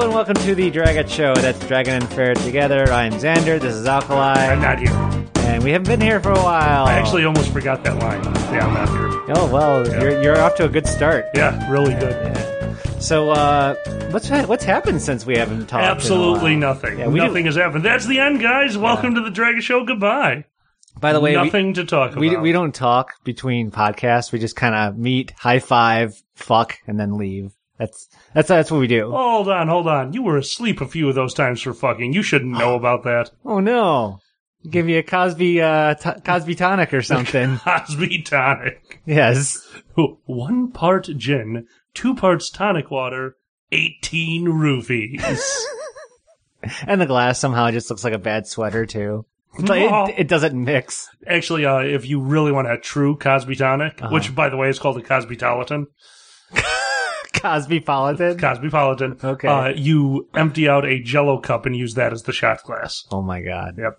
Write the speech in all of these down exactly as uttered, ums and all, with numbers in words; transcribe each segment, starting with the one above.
and welcome to the Dragon Show. That's Dragon and Fair together. I'm Xander. This is Alkali. I'm not here. And we haven't been here for a while. I actually almost forgot that line. Yeah, I'm not here. Oh, well, Yeah. you're, you're off to a good start. Yeah, really good. Yeah. So, uh, what's what's happened since we haven't talked? Absolutely in a while? nothing. Yeah, we nothing do- has happened. That's the end, guys. Welcome to the Dragon Show. Goodbye. By the way, nothing we, to talk about. we we don't talk between podcasts. We just kind of meet, high five, fuck, and then leave. That's that's that's what we do. Hold on, hold on. You were asleep a few of those times for fucking. You shouldn't know about that. Oh no! Give you a Cosby uh, t- Cosby tonic or something. Cosby tonic. Yes. One part gin, two parts tonic water, eighteen roofies. And the glass somehow just looks like a bad sweater too. It's like, Aw. it, it doesn't mix. Actually, uh, if you really want a true Cosby tonic, Uh-huh. which by the way is called a Cosbytolitan, Cosbypolitan. Cosbypolitan. Okay. Uh, you empty out a Jello cup and use that as the shot glass. Oh my god. Yep.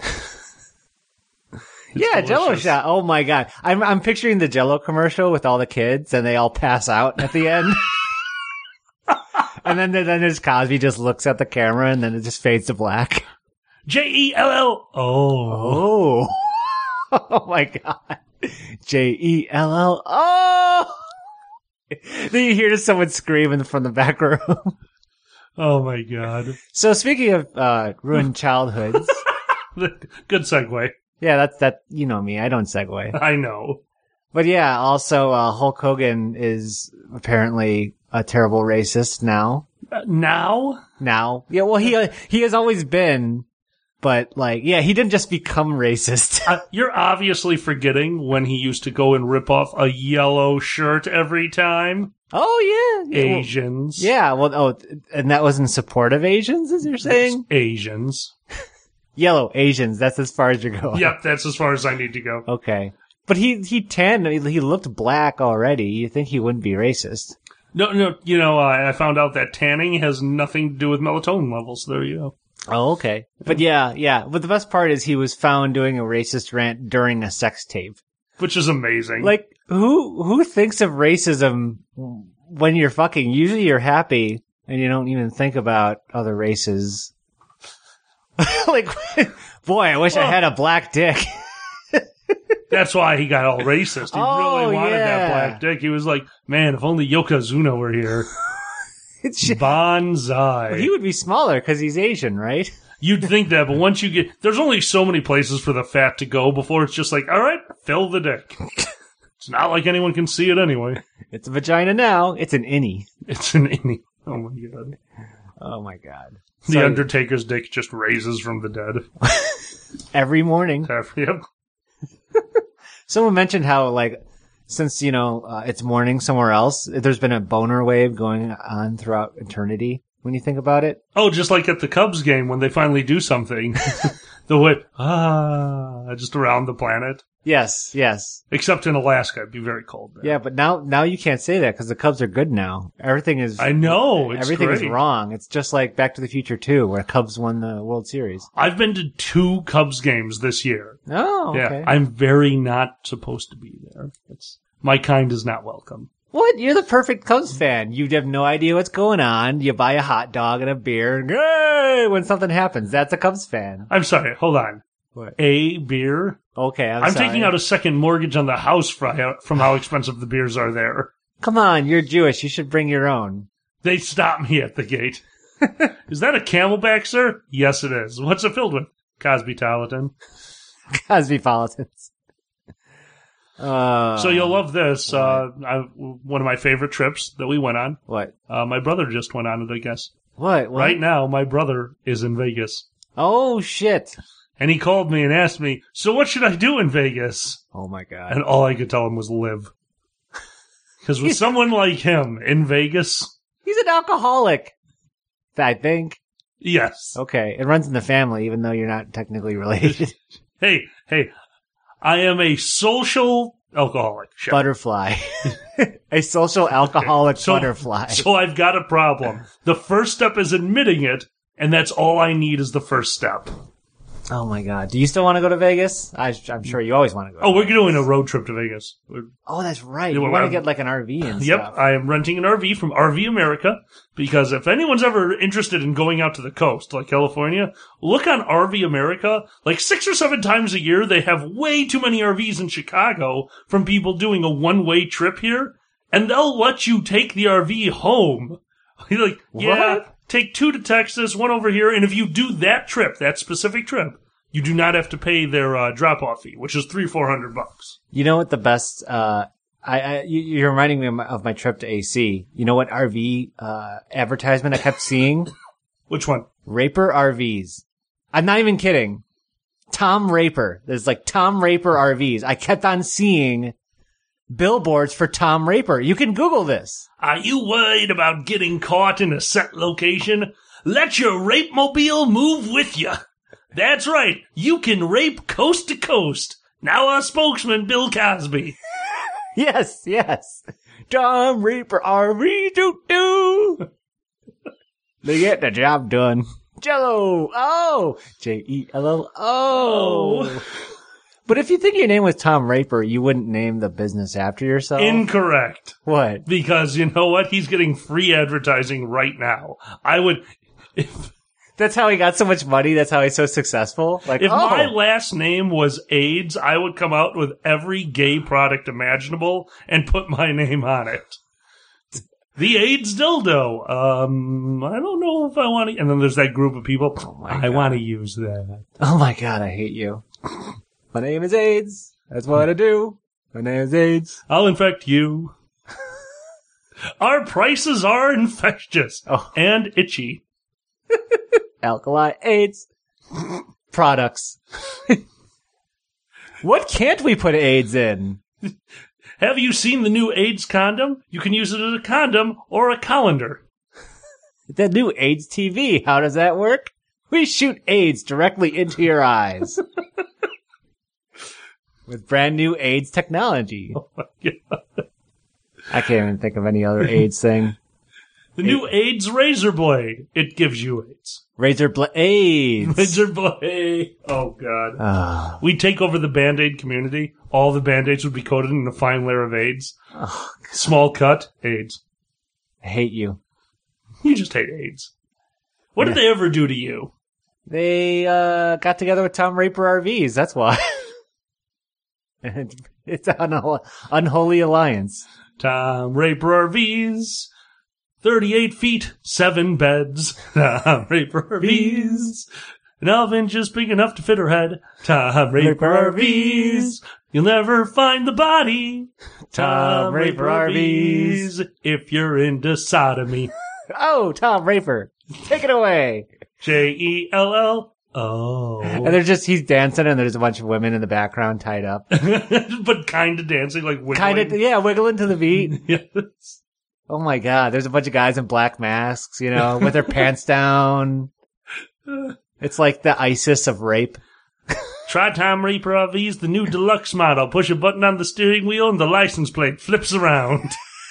Yeah, Jello delicious. shot. Oh my god. I'm I'm picturing the Jello commercial with all the kids and they all pass out at the end. And then then there's Cosby just looks at the camera and then it just fades to black. J E L L. Oh. Oh. Oh my god. J E L L. Oh. Then you hear just someone screaming from the back room. Oh my god. So speaking of uh ruined childhoods, Good segue. yeah, that's that. You know me, I don't segue. I know. But yeah, also uh, Hulk Hogan is apparently a terrible racist now. Uh, now? Now, yeah, well he uh, he has always been, but like, yeah, he didn't just become racist. Uh, you're obviously forgetting when he used to go and rip off a yellow shirt every time. Oh yeah, yeah, well- Asians. yeah. Well, oh, and that was in support of Asians, as you're saying. Asians. Yellow Asians. That's as far as you're going. Yep, that's as far as I need to go. Okay. But he he tanned. He he looked black already. You think he wouldn't be racist? No, no, you know, uh, I found out that tanning has nothing to do with melatonin levels. There you go. Oh, okay. But yeah, yeah. But the best part is he was found doing a racist rant during a sex tape. Which is amazing. Like, who who thinks of racism when you're fucking? Usually you're happy and you don't even think about other races. Like, boy, I wish I had a black dick. That's why he got all racist. He Oh, really wanted yeah. that black dick. He was like, man, if only Yokozuna were here. It's sh- Bonsai. he would be smaller because he's Asian, right? You'd think that, but once you get... There's only so many places for the fat to go before it's just like, all right, fill the dick. It's not like anyone can see it anyway. It's a vagina now. It's an innie. It's an innie. Oh my god. Oh my god. The So- Undertaker's dick just raises from the dead. Every morning. Yep. Someone mentioned how, like, since, you know, uh, it's morning somewhere else, there's been a boner wave going on throughout eternity when you think about it. Oh, just like at the Cubs game when they finally do something. The way, ah, just around the planet. Yes, yes. Except in Alaska, it'd be very cold there. Yeah, but now now you can't say that because the Cubs are good now. Everything is... I know, it's Everything is great. wrong. It's just like Back to the Future two, where Cubs won the World Series. I've been to two Cubs games this year. Oh, okay. Yeah, I'm very not supposed to be there. It's my kind is not welcome. What? You're the perfect Cubs fan. You have no idea what's going on. You buy a hot dog and a beer, and hey, when something happens, that's a Cubs fan. I'm sorry, hold on. What? A beer? Okay, I'm, I'm sorry. taking out a second mortgage on the house for how, from how expensive the beers are there. Come on, you're Jewish. You should bring your own. They stopped me at the gate. Is that a Camelback, sir? Yes, it is. What's it filled with? Cosbytolitan. Cosmopolitans. Uh, So you'll love this. Uh, I, one of my favorite trips that we went on. What? Uh, my brother just went on it, I guess. What? What? Right now, my brother is in Vegas. Oh, shit. And he called me and asked me, so what should I do in Vegas? Oh, my God. And all I could tell him was live. Because with someone like him in Vegas, He's an alcoholic. I think. yes. Okay. It runs in the family, even though you're not technically related. Hey, hey, I am a social alcoholic. Shep. Butterfly. A social alcoholic So- butterfly. So I've got a problem. The first step is admitting it, and that's all I need is the first step. Oh my God! Do you still want to go to Vegas? I, I'm sure you always want to go. Oh, to we're Vegas. doing a road trip to Vegas. We're, Oh, that's right. Yeah, You well, want to I'm- get like an R V and Yep, stuff. I am renting an R V from R V America because if anyone's ever interested in going out to the coast, like California, look on R V America. Like six or seven times a year, they have way too many R Vs in Chicago from people doing a one-way trip here, and they'll let you take the R V home. You're like, yeah, What? take two to Texas, one over here, and if you do that trip, that specific trip, you do not have to pay their uh, drop-off fee, which is three, four hundred bucks. You know what the best? Uh, I, I you, you're reminding me of my, of my trip to A C. You know what R V uh, advertisement I kept seeing? Which one? Raper R Vs. I'm not even kidding. Tom Raper. There's like Tom Raper R Vs. I kept on seeing billboards for Tom Raper. You can Google this. Are you worried about getting caught in a set location? Let your rape mobile move with you. That's right. You can rape coast to coast. Now our spokesman, Bill Cosby. Yes, yes. Tom Raper R V doo doo. They get the job done. Jello. Oh. J E L L O. Oh. But if you think your name was Tom Raper, you wouldn't name the business after yourself? Incorrect. What? Because you know what? He's getting free advertising right now. I would... If, That's how he got so much money? That's how he's so successful? Like, if oh. my last name was AIDS, I would come out with every gay product imaginable and put my name on it. The AIDS dildo. Um, I don't know if I want to... And then there's that group of people. Oh my I God. want to use that. Oh my God, I hate you. My name is AIDS. That's what I do. My name is AIDS. I'll infect you. Our prices are infectious Oh. and itchy. Alkali AIDS. Products. What can't we put AIDS in? Have you seen the new AIDS condom? You can use it as a condom or a colander. The new AIDS T V. How does that work? We shoot AIDS directly into your eyes. With brand new AIDS technology. Oh my God. I can't even think of any other AIDS thing. The new AIDS razor blade. It gives you AIDS. Razor blade AIDS. Razor blade. Oh, God. Ah. We'd take over the Band-Aid community. All the Band-Aids would be coated in a fine layer of AIDS. Oh, Small cut, AIDS. I hate you. You just hate AIDS. What did Yeah. they ever do to you? They uh, got together with Tom Raper R Vs. That's why. And it's an unho- unholy alliance. Tom Raper R Vs. thirty-eight feet, seven beds. Tom Raper R Vs. An oven just big enough to fit her head. Tom Raper R Vs. You'll never find the body. Tom Raper R Vs. If you're into sodomy. Oh, Tom Raper. Take it away. J E L L. Oh. And they're just, he's dancing and there's a bunch of women in the background tied up. But kind of dancing, like wiggling. Kind of, yeah, wiggling to the beat. Yes. Oh my God. There's a bunch of guys in black masks, you know, with their pants down. It's like the ISIS of rape. Try Tom Reaper R Vs, the new deluxe model. Push a button on the steering wheel and the license plate flips around.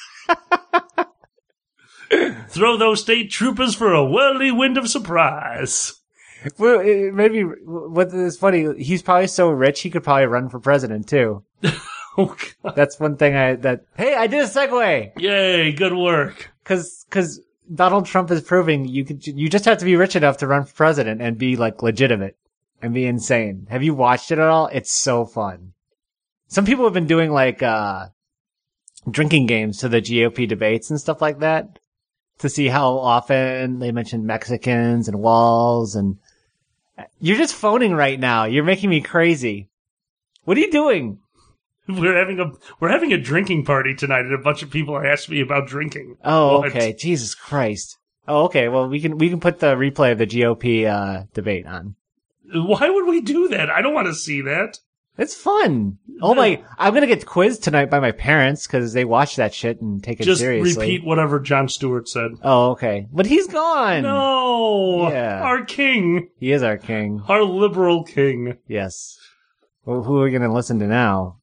Throw those state troopers for a whirlwind of surprise. Well, it- maybe what is funny, he's probably so rich he could probably run for president too. Oh, God. That's one thing I, that, hey, I did a segue! Yay, good work. Cause, cause Donald Trump is proving you could, you just have to be rich enough to run for president and be like legitimate and be insane. Have you watched it at all? It's so fun. Some people have been doing like, uh, drinking games to the G O P debates and stuff like that to see how often they mention Mexicans and walls, and you're just phoning right now. You're making me crazy. What are you doing? We're having a we're having a drinking party tonight, and a bunch of people asked me about drinking. Oh, What? okay. Jesus Christ. Oh, okay. Well, we can we can put the replay of the G O P uh, debate on. Why would we do that? I don't want to see that. It's fun. Oh my! I'm gonna get quizzed tonight by my parents because they watch that shit and take it Just seriously. repeat whatever Jon Stewart said. Oh, okay. But he's gone. No, Yeah. our king, He is our king. our liberal king. Yes. Well, who are we gonna listen to now?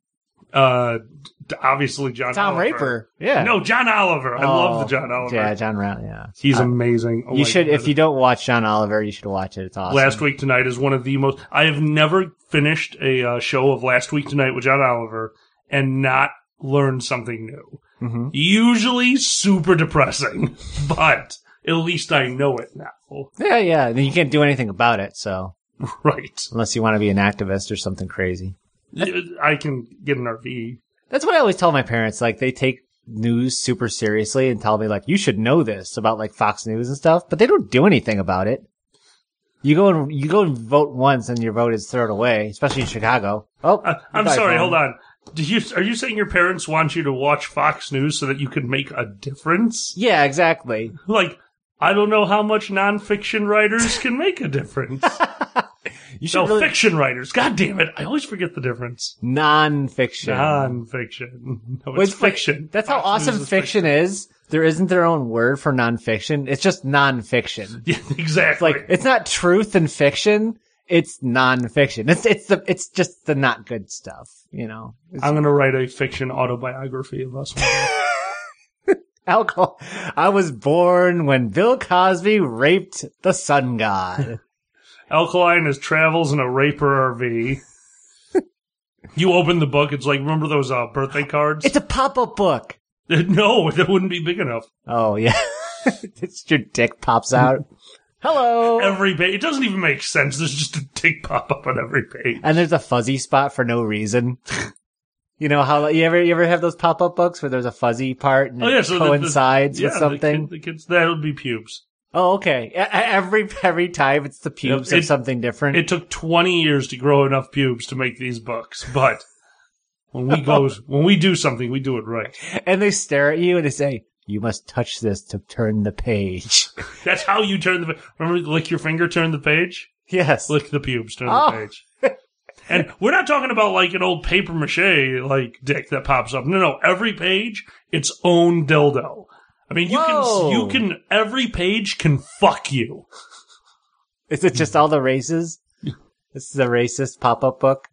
Uh, obviously John Tom Oliver. Raper. Yeah. No, John Oliver. I Oh, love the John Oliver. Yeah, John Ra- Yeah. He's Uh, amazing. Oh you my should, God. if you don't watch John Oliver, you should watch it. It's awesome. Last Week Tonight is one of the most. I have never finished a uh, show of Last Week Tonight with John Oliver and not learned something new. Mm-hmm. Usually super depressing, but at least I know it now. Yeah, yeah. Then you can't do anything about it, so. Right. Unless you want to be an activist or something crazy. I can get an R V. That's what I always tell my parents. Like, they take news super seriously and tell me, like, you should know this about, like, Fox News and stuff, but they don't do anything about it. You go and, you go and vote once and your vote is thrown away, especially in Chicago. Oh, Uh, I'm goodbye, sorry, phone. hold on. Do you, are you saying your parents want you to watch Fox News so that you can make a difference? Yeah, exactly. Like, I don't know how much nonfiction writers can make a difference. You should No, really... fiction writers. God damn it. I always forget the difference. Non-fiction. Non-fiction. No, Well, it's it's fi- fiction. That's how Fox awesome News is fiction is. There isn't their own word for non-fiction. It's just non-fiction. Yeah, exactly. Like, it's not truth and fiction. It's non-fiction. It's, it's the, it's just the not good stuff, you know? It's I'm going to write a fiction autobiography of us. alcohol. I was born when Bill Cosby raped the sun god. Alkaline is travels in a Raper R V. You open the book, it's like, remember those uh, birthday cards? It's a pop-up book. No, that wouldn't be big enough. Oh, yeah. It's your dick pops out. Hello. Every page. It doesn't even make sense. There's just a tick pop up on every page. And there's a fuzzy spot for no reason. You know how you ever you ever have those pop up books where there's a fuzzy part and Oh, yeah, it so the- the- coincides with yeah, something? The, kid, the kids, that would be pubes. Oh, okay. E- e- Every every time it's the pubes It- of something different. It took twenty years to grow enough pubes to make these books, but when we go, when we do something, we do it right. And they stare at you and they say, "You must touch this to turn the page." That's how you turn the. Remember, lick your finger, turn the page. Yes. Lick the pubes, turn Oh. the page. And we're not talking about like an old paper mache like dick that pops up. No, no. Every page, its own dildo. I mean, you Whoa. can, you can. Every page can fuck you. Is it just all the races? This is a racist pop up book.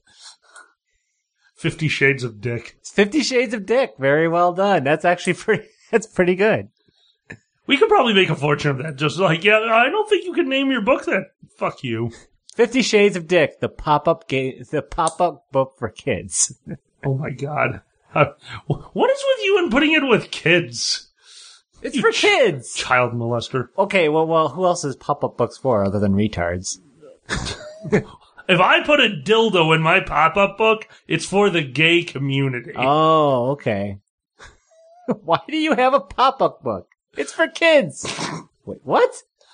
Fifty Shades of Dick. It's Fifty Shades of Dick. Very well done. That's actually pretty. That's pretty good. We could probably make a fortune of that. Just like, yeah, I don't think you could name your book that. Fuck you. Fifty Shades of Dick, the pop up game, the pop up book for kids. Oh my god. Uh, what is with you and putting it with kids? It's You for ch- kids. Child molester. Okay, well, well, who else is pop up books for other than retards? If I put a dildo in my pop-up book, it's for the gay community. Oh, okay. Why do you have a pop up book? It's for kids. Wait, what?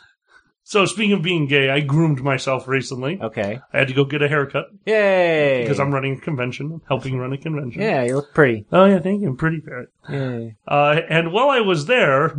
So speaking of being gay, I groomed myself recently. Okay. I had to go get a haircut Yay. because I'm running a convention, helping run a convention. Yeah, you look pretty. Oh yeah, thank you. I'm pretty parrot. Yay. Uh, and while I was there,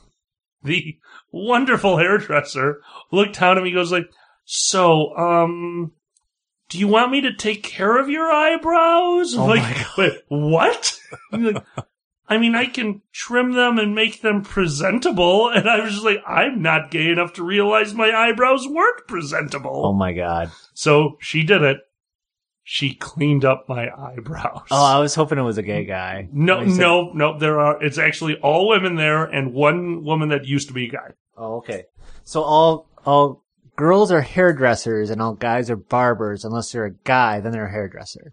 the wonderful hairdresser looked down at me and goes like, so, um, do you want me to take care of your eyebrows? I'm Oh like, my God. wait, what? I'm like, I mean, I can trim them and make them presentable. And I was just like, I'm not gay enough to realize my eyebrows weren't presentable. Oh my god. So she did it. She cleaned up my eyebrows. Oh, I was hoping it was a gay guy. No, When he said- no, no. There are. It's actually all women there, and one woman that used to be a guy. Oh, okay. So all all girls are hairdressers and all guys are barbers. Unless you're a guy, then they're a hairdresser.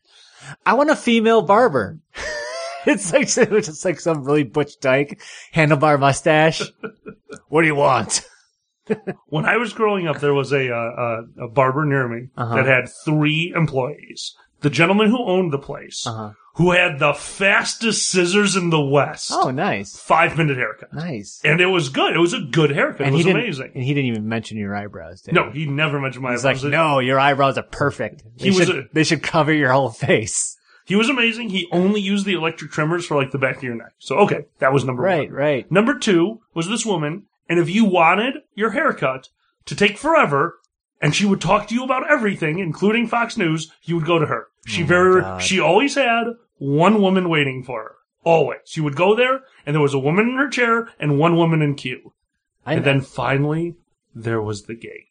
I want a female barber. It's like it's just like some really butch dyke, handlebar mustache. What do you want? When I was growing up, there was a uh, a, a barber near me Uh-huh. that had three employees. The gentleman who owned the place, Uh-huh. who had the fastest scissors in the West, Oh, nice, five minute haircut, nice. and it was good. It was a good haircut. And it was he didn't, amazing. And he didn't even mention your eyebrows. Did No, he? he never mentioned my He's like, eyebrows. no, your eyebrows are perfect. They He was should, a- they should cover your whole face. He was amazing. He only used the electric trimmers for like the back of your neck. So okay, that was number Right, one. right. Number two was this woman, and if you wanted your haircut to take forever, and she would talk to you about everything, including Fox News, you would go to her. She Oh my very, God. she always had one woman waiting for her. Always. You would go there, and there was a woman in her chair and one woman in queue. I And then finally, there was the gate.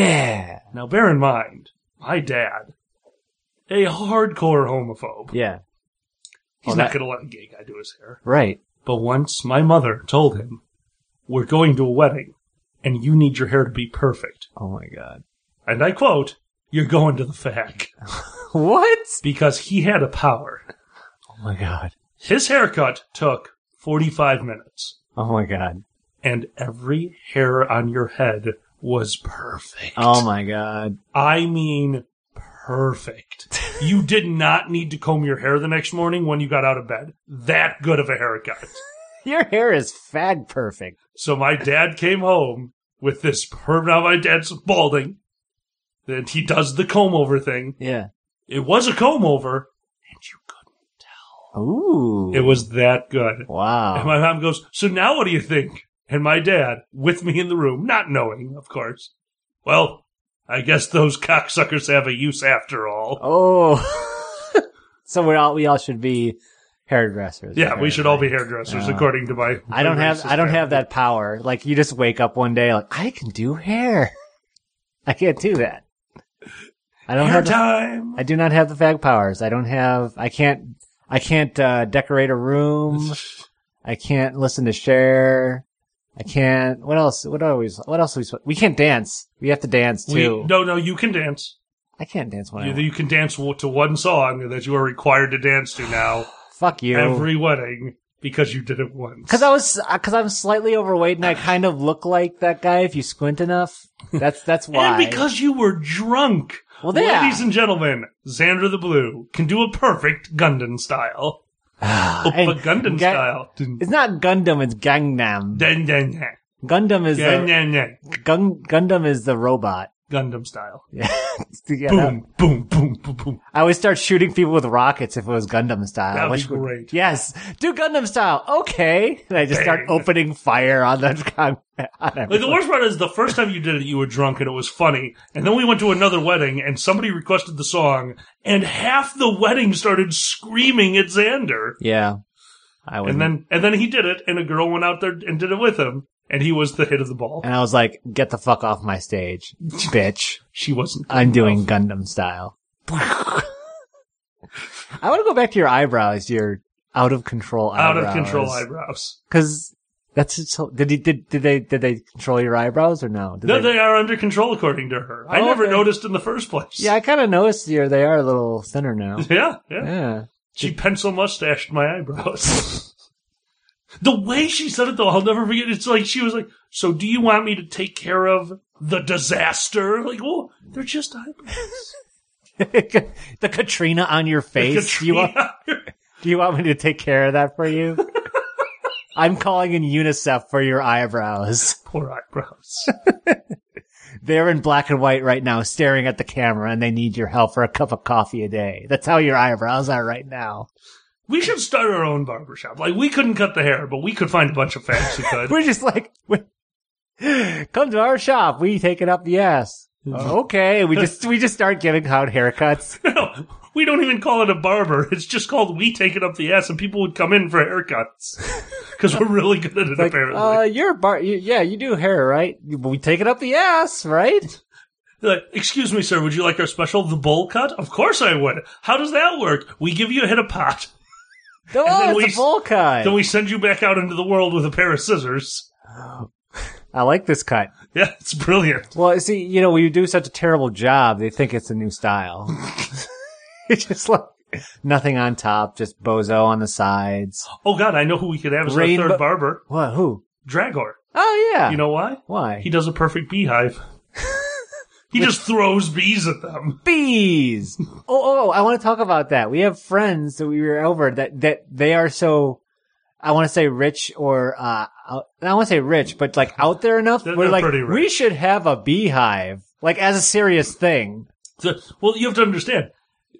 yeah, Now bear in mind, my dad, a hardcore homophobe. yeah. He's Oh, not that- going to let a gay guy do his hair. Right. But once my mother told him, we're going to a wedding, and you need your hair to be perfect. Oh my god. And I quote, you're going to the fag. What? Because he had a power. Oh my god. His haircut took forty-five minutes. Oh my god. And every hair on your head was perfect. Oh my god. I mean, perfect. You did not need to comb your hair the next morning when you got out of bed. That good of a haircut. Your hair is fag perfect. So my dad came home with this perm. Now my dad's balding. And he does the comb over thing. Yeah. It was a comb over, and you couldn't tell. Ooh. It was that good. Wow. And my mom goes, so now what do you think? And my dad, with me in the room, not knowing, of course. Well, I guess those cocksuckers have a use after all. Oh. So we all we all should be hairdressers. Yeah, we should all be hairdressers, Uh, according to my. I don't my have racist I don't family. have that power. Like you just wake up one day like I can do hair. I can't do that. I don't Hair have the, time. I do not have the fag powers. I don't have I can't I can't uh, decorate a room. I can't listen to Cher. I can't. What else? What are we? What else are we? supposed- We can't dance. We have to dance We, too. no, no, you can dance. I can't dance when I You, want. you can dance w- to one song that you are required to dance to now. Fuck you. Every wedding because you did it once. Because I was, because I'm slightly overweight and I kind of look like that guy if you squint enough. That's that's why. And because you were drunk. Well, yeah. Ladies and gentlemen, Xander the Blue can do a perfect Gundam style. And Oppa Gundam Ga- style. It's not Gundam. It's Gangnam. Dun, dun, dun. Gundam is Dun, the dun, dun. Gun, Gundam is the robot. Gundam style. Yeah. Yeah, Boom, boom, boom, boom, boom. I would start shooting people with rockets if it was Gundam style. That'd which be would- great. Yes, do Gundam style. Okay, and I just start Bang. opening fire on the on Like, the everyone. worst part is the first time you did it, you were drunk and it was funny. And then we went to another wedding and somebody requested the song and half the wedding started screaming at Xander. Yeah, I was. And then, and then he did it and a girl went out there and did it with him. And he was the hit of the ball. and I was like, "Get the fuck off my stage, bitch! She wasn't. good I'm doing enough. Gundam style." I want to go back to your eyebrows. Your out of control Out eyebrows. of control eyebrows. Because that's so. Did he? Did did they? Did they control your eyebrows or no? Did No, they are under control according to her. I Oh, never okay. noticed in the first place. Yeah, I kind of noticed here they are a little thinner now. Yeah, yeah. Yeah. She pencil mustached my eyebrows. The way she said it, though, I'll never forget. It's like she was like, "So, do you want me to take care of the disaster?" Like, well, they're just eyebrows. The Katrina on your face. Do you, want, Katrina. do you want me to take care of that for you? I'm calling in UNICEF for your eyebrows. Poor eyebrows. They're in black and white right now, staring at the camera, and they need your help for a cup of coffee a day. That's how your eyebrows are right now. We should start our own barbershop. Like, we couldn't cut the hair, but we could find a bunch of fags who could. We're just like, we, come to our shop. We take it up the ass. "Oh, okay, we just we just start giving out haircuts. No, we don't even call it a barber. It's just called We Take It Up the Ass, and people would come in for haircuts. Because we're really good at it, Like, apparently. uh, you're a bar. You, yeah, you do hair, right? We take it up the ass, right? They're like, excuse me, sir, would you like our special, the bowl cut? Of course I would. How does that work? We give you a hit of pot. Oh, then it's we a s- bowl cut. Then we send you back out into the world with a pair of scissors. I like this cut. Yeah, it's brilliant. Well, see, you know, we do such a terrible job, they think it's a new style. It's just like nothing on top, just bozo on the sides. Oh, God, I know who we could have as Rainbow- our third barber. What? Who? Dragor. Oh, yeah. You know why? Why? He does a perfect beehive. He just throws bees at them. Bees. oh, oh, I want to talk about that. We have friends that we were over that, that they are so, I want to say rich or, uh, out- I want to say rich, but like out there enough. They're- we're they're like, pretty rich. we should have a beehive, like as a serious thing. So, well, you have to understand.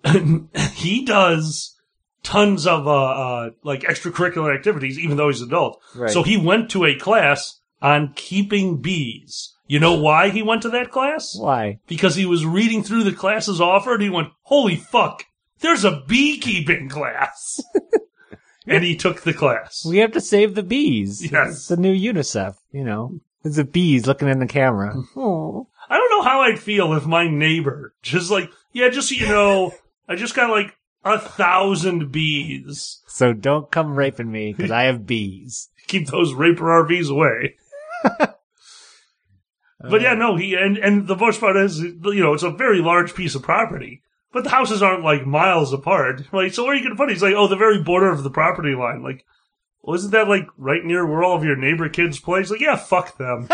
He does tons of, uh, uh, like extracurricular activities, even though he's an adult. Right. So he went to a class on keeping bees. You know why he went to that class? Why? Because he was reading through the classes offered. And he went, holy fuck, there's a beekeeping class. And he took the class. We have to save the bees. Yes. It's the new UNICEF, you know. It's the bees looking in the camera. Oh. I don't know how I'd feel if my neighbor just like, yeah, just so you know, I just got like A thousand bees. So don't come raping me because I have bees. Keep those raper R Vs away. But yeah, no, he and, and the worst part is, you know, it's a very large piece of property. But the houses aren't like miles apart. Like, so where are you going to put it? He's like, oh, the very border of the property line. Like, well, isn't that like right near where all of your neighbor kids play? He's like, yeah, fuck them.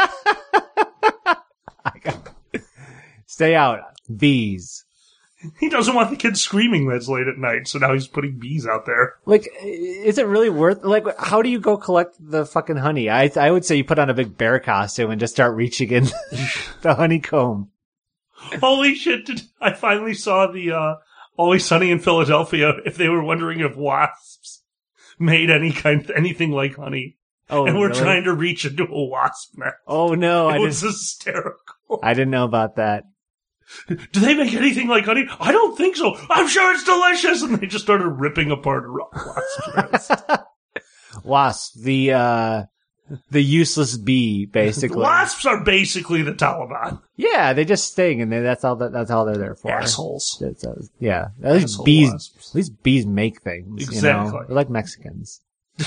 Stay out. Bees. He doesn't want the kids screaming that's late at night, so now he's putting bees out there. Like, is it really worth, like, how do you go collect the fucking honey? I I would say you put on a big bear costume and just start reaching in the honeycomb. Holy shit, did, I finally saw the, uh, Always Sunny in Philadelphia, if they were wondering if wasps made any kind, anything like honey. Oh, and we're really? trying to reach into a wasp nest. Oh no, it I was didn't, hysterical. I didn't know about that. Do they make anything like honey? I don't think so. I'm sure it's delicious. And they just started ripping apart a wasp's nest. Wasp, the, uh, the useless bee, basically. Wasps are basically the Taliban. Yeah, they just sting, and they, that's all. That, that's all they're there for. Assholes. It's, uh, yeah, at least Asshole bees. wasps. At least bees make things. Exactly. You know? They're like Mexicans.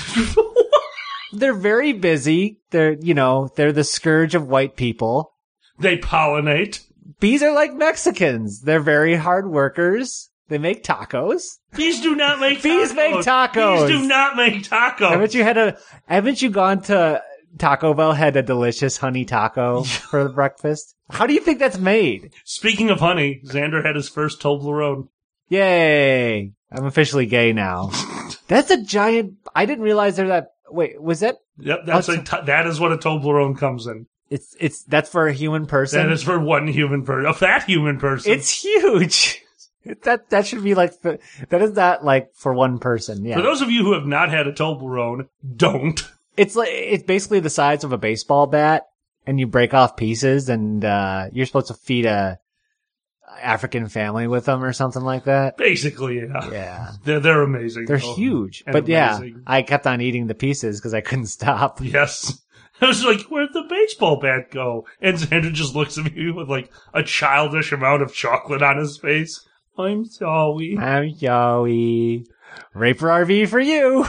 They're very busy. They're, you know, they're the scourge of white people. They pollinate. Bees are like Mexicans. They're very hard workers. They make tacos. Bees do not make Bees tacos. make tacos. Bees do not make tacos. Haven't you had a? Haven't you gone to Taco Bell? Had a delicious honey taco for breakfast? How do you think that's made? Speaking of honey, Xander had his first Toblerone. Yay! I'm officially gay now. That's a giant. I didn't realize there that. Wait, was that? Yep, that's Oh, a t- that is what a Toblerone comes in. It's it's that's for a human person. That is for one human person, a fat human person. It's huge. That that should be like the, that is not like for one person. Yeah. For those of you who have not had a Toblerone, don't. It's like it's basically the size of a baseball bat, and you break off pieces, and uh you're supposed to feed a African family with them or something like that. Basically, yeah. Yeah. They're they're amazing. They're though. huge. And But yeah, amazing. I kept on eating the pieces because I couldn't stop. Yes. I was like, where'd the baseball bat go? And Xander just looks at me with like a childish amount of chocolate on his face. I'm sorry. I'm Yowie. Raper R V for you.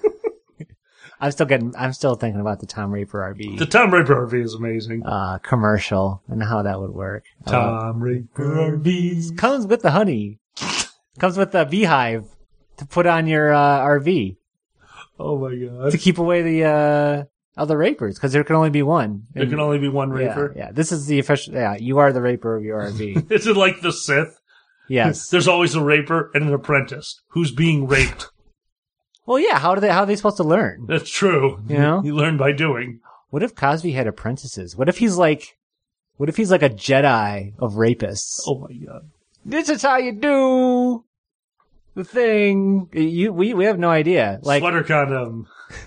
I'm still getting, I'm still thinking about the Tom Raper R V The Tom Raper R V is amazing. uh, commercial and how that would work. Uh, Tom Raper R V. comes with the honey. Comes with the beehive to put on your uh, R V Oh my god. to keep away the uh, other rapers because there can only be one. There can only be one yeah, Raper. yeah, this is the official. Yeah, you are the Raper of your R V. Is it like the Sith? Yes. There's always a Raper and an apprentice who's being raped. Well, yeah. How do they? How are they supposed to learn? That's true. You know? You learn by doing. What if Cosby had apprentices? What if he's like? What if he's like a Jedi of rapists? Oh my god. This is how you do the thing. You, we, we have no idea. Like, Sweater condom.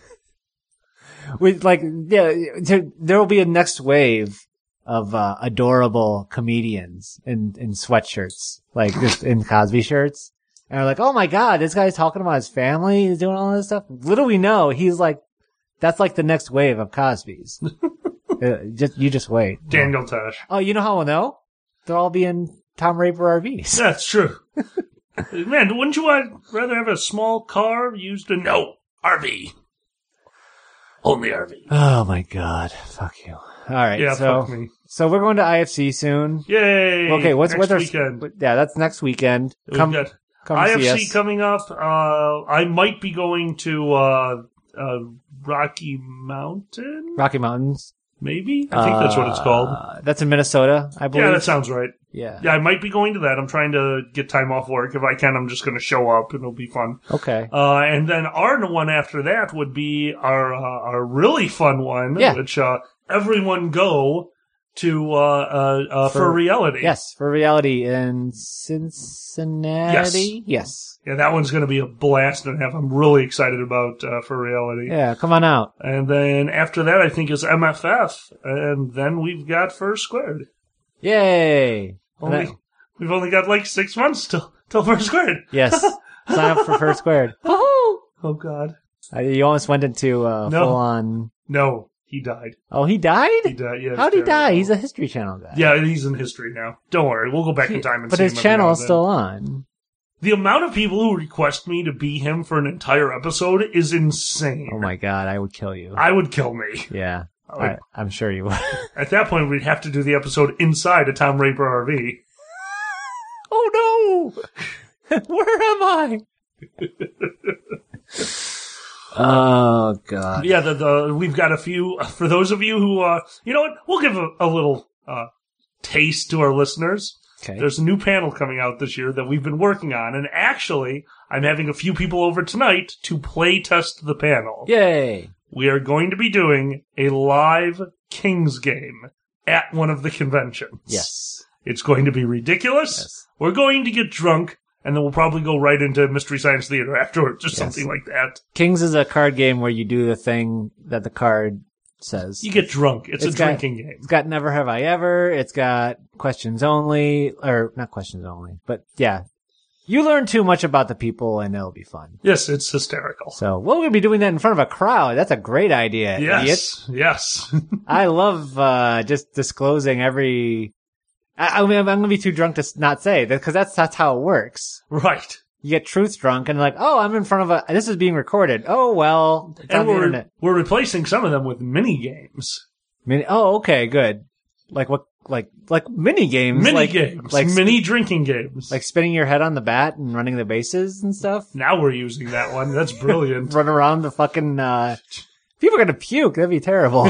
we, like, yeah, there will be a next wave of, uh, adorable comedians in, in sweatshirts, like just in Cosby shirts. And we're like, oh my god, this guy's talking about his family. He's doing all this stuff. Little we know, he's like, that's like the next wave of Cosby's. uh, just, you just wait. Daniel Tosh. Oh, you know how we'll know? They'll all be in Tom Raper R Vs. That's true. Man, wouldn't you uh, rather have a small car used to... No, R V. Only R V. Oh my god. Fuck you. Alright, Yeah, so, fuck me. so we're going to I F C soon. Yay! Okay, what's, Next what's our, weekend? yeah, that's next weekend. We've Come, got come I F see C us. coming up. Uh, I might be going to uh, uh, Rocky Mountain, Rocky Mountains. maybe? I think that's what it's called. Uh, that's in Minnesota, I believe. Yeah, that sounds right. Yeah. Yeah, I might be going to that. I'm trying to get time off work. If I can, I'm just going to show up. It'll be fun. Okay. Uh, and then our one after that would be our uh, our really fun one, Yeah. which uh, everyone go to uh, uh, uh, for, For- reality. Yes, for reality in Cincinnati. Yes. Yeah, that one's going to be a blast and a half. I'm really excited about uh, for reality. Yeah, come on out. And then after that, I think is M F F, and then we've got First Squared. Yay. Only, And that- we've only got like six months till till First Squared. yes. Sign up for First Squared. Oh God, Uh, you almost went into uh, No. full on. no, he died. Oh, he died? He died. Yeah. How'd he it's die? terrible. He's a History Channel guy. Yeah, he's in history now. Don't worry, we'll go back in time and But see his him every channel now is and still on. The amount of people who request me to be him for an entire episode is insane. Oh my god, I would kill you. I would kill me. Yeah, I would, I, I'm sure you would. At that point, we'd have to do the episode inside a Tom Raper R V. Oh no! Where am I? Oh god. Yeah, the, the we've got a few for those of you who, uh, you know what? We'll give a, a little uh, taste to our listeners. Okay. There's a new panel coming out this year that we've been working on, and actually, I'm having a few people over tonight to play test the panel. Yay! We are going to be doing a live Kings game at one of the conventions. Yes. It's going to be ridiculous. Yes. We're going to get drunk, and then we'll probably go right into Mystery Science Theater afterwards, or Yes. something like that. Kings is a card game where you do the thing that the card says. You get drunk. It's, It's a got- drinking game. It's got Never Have I Ever. It's got questions only, or not questions only, but yeah. You learn too much about the people and it'll be fun. Yes, it's hysterical. So we're going to be doing that in front of a crowd. That's a great idea, idiots. Yes, yes. I love uh, just disclosing every... I, I mean, I'm going to be too drunk to s- not say that because that's, that's how it works. Right. You get truth drunk and like, oh, I'm in front of a... This is being recorded. Oh, well, it's on And the we're, internet. we're replacing some of them with mini games. Mini, oh, okay, good. Like what? Like like mini games. Mini like, games. Like mini drinking games. like spinning your head on the bat and running the bases and stuff. Now we're using that one. That's brilliant. Run around the fucking. Uh... People are gonna puke. That'd be terrible.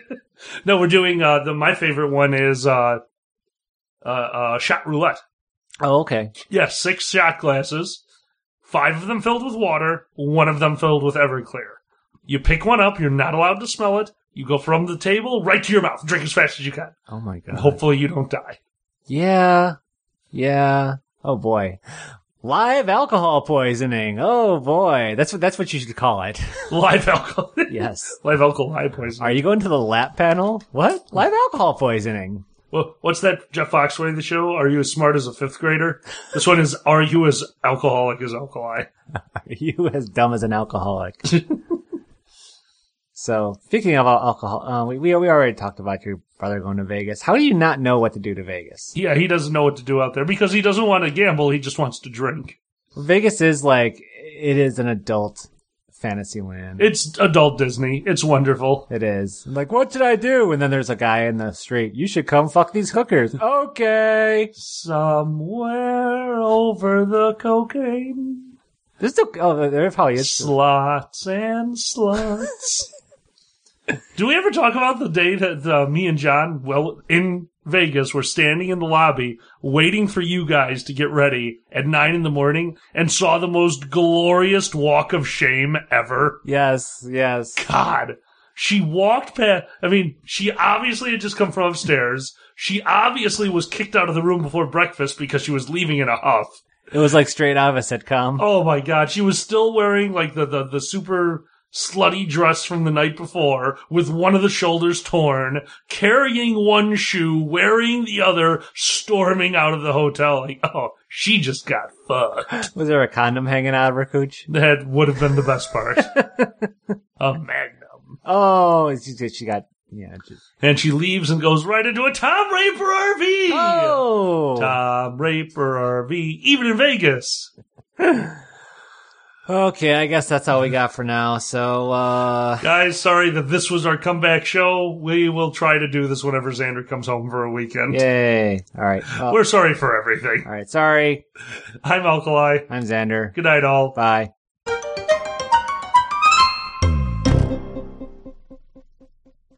No, we're doing, uh, the, my favorite one is, uh, uh, uh, shot roulette. Oh, okay. Yes, six shot glasses. Five of them filled with water. One of them filled with Everclear. You pick one up. You're not allowed to smell it. You go from the table right to your mouth. Drink as fast as you can. Oh my god. Hopefully you don't die. Yeah. Yeah. Oh boy. Live alcohol poisoning. Oh boy. That's what that's what you should call it. Live alcohol. Yes. Live alcohol poisoning. Are you going to the lap panel? What? Live alcohol poisoning. Well, what's that Jeff Foxworthy the show? Are you as smart as a fifth grader? This one is, are you as alcoholic as alkali? Are you as dumb as an alcoholic? So, speaking of al- alcohol, uh, we, we we already talked about your brother going to Vegas. How do you not know what to do to Vegas? Yeah, he doesn't know what to do out there because he doesn't want to gamble. He just wants to drink. Vegas is like, it is an adult fantasy land. It's adult Disney. It's wonderful. It is. Like, what did I do? And then there's a guy in the street. You should come fuck these hookers. Okay. Somewhere over the cocaine. This is a, oh, there probably is. Slots and sluts. Do we ever talk about the day that uh, me and John, well, in Vegas, were standing in the lobby waiting for you guys to get ready at nine in the morning and saw the most glorious walk of shame ever? Yes, yes. God. She walked past, I mean, she obviously had just come from upstairs. She obviously was kicked out of the room before breakfast because she was leaving in a huff. It was like straight out of a sitcom. Oh my God. She was still wearing like the, the, the super slutty dress from the night before with one of the shoulders torn, carrying one shoe, wearing the other, storming out of the hotel. Like, oh, she just got fucked. Was there a condom hanging out of her cooch? That would have been the best part. A Magnum. Oh, she, she got, yeah. Just, And she leaves and goes right into a Tom Raper R V. oh! Tom Raper R V, even in Vegas. Okay, I guess that's all we got for now. So, uh, Guys, sorry that this was our comeback show. We will try to do this whenever Xander comes home for a weekend. yay. All right. Well, We're sorry for everything. all right. Sorry. I'm Alkali. I'm Xander. Good night, all. Bye.